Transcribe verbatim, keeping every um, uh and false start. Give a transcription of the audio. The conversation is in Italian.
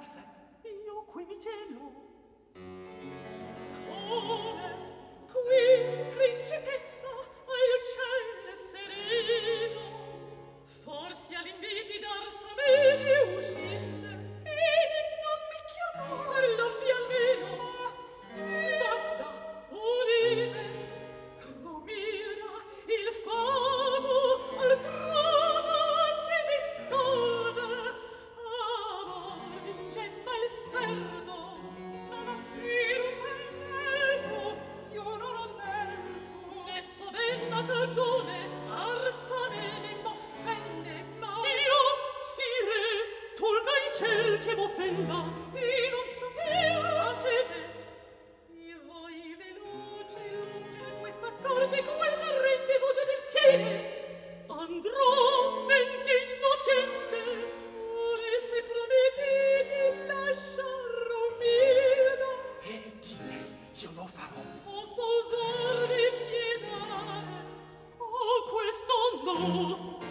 di sé. Io qui mi gelo. Come qui, principessa, al ciel sereno, forse all'inviti d'arso me ne usciste, e non mi chiamò, parlavvi almeno. Ma sì. Basta, udite, oh mira, il fado al trono ci vi scorge, amor vingemma il serdo, Non aspiro tanteto, io non ammetto. ne sovenna cagione, Arsane m'offende, ma io, sire, tolga il ciel che m'offenda, e non sapevo. Tacete, e voi veloce lunge questa corte queta rende voce del piede, andrò mente innocente, ora se prometti di lasciar umilda, E dite, io lo farò. posso osarvi piedare, oh questo no.